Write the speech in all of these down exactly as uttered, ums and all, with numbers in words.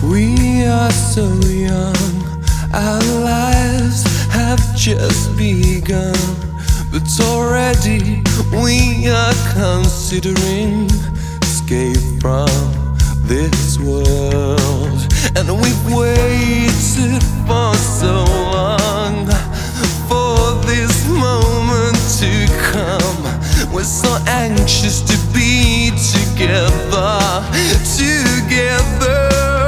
We are so young, our lives have just begun, but already we are considering escape from this world. And we've waited for so long for this moment to come. We're so anxious to be together, together.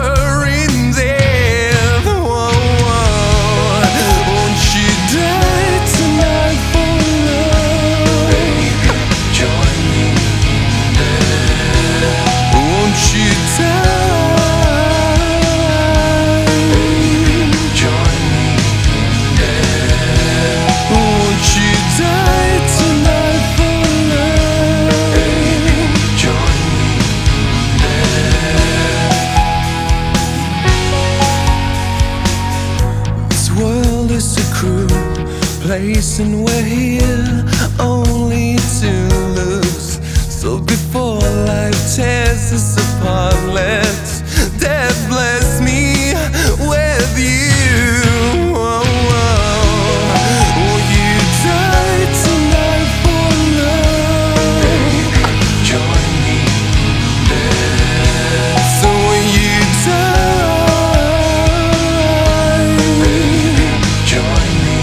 Place, and we're here only to lose. So before life tears us apart, let death bless me with you. Oh, oh. Will you die tonight for love? Baby, join me there. So will you die? Baby, join me.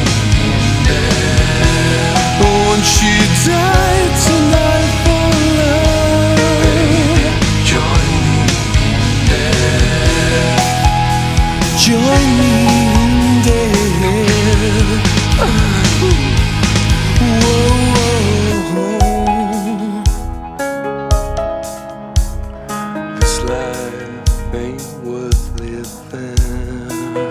Won't you die tonight for love? Baby, join me there. Join me there. Whoa, this life ain't worth living.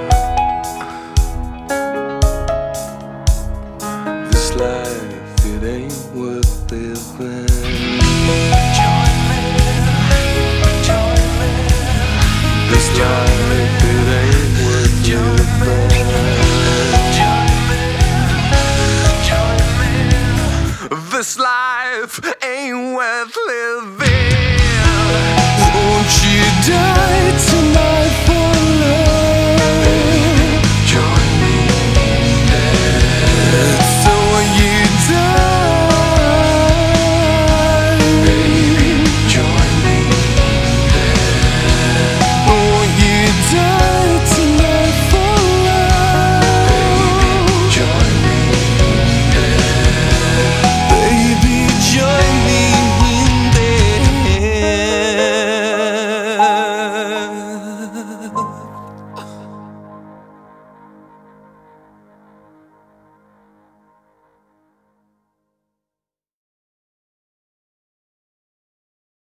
This life, it ain't worth living. Join me, join me. This life, it ain't worth living. Join me, join me. This life ain't worth living.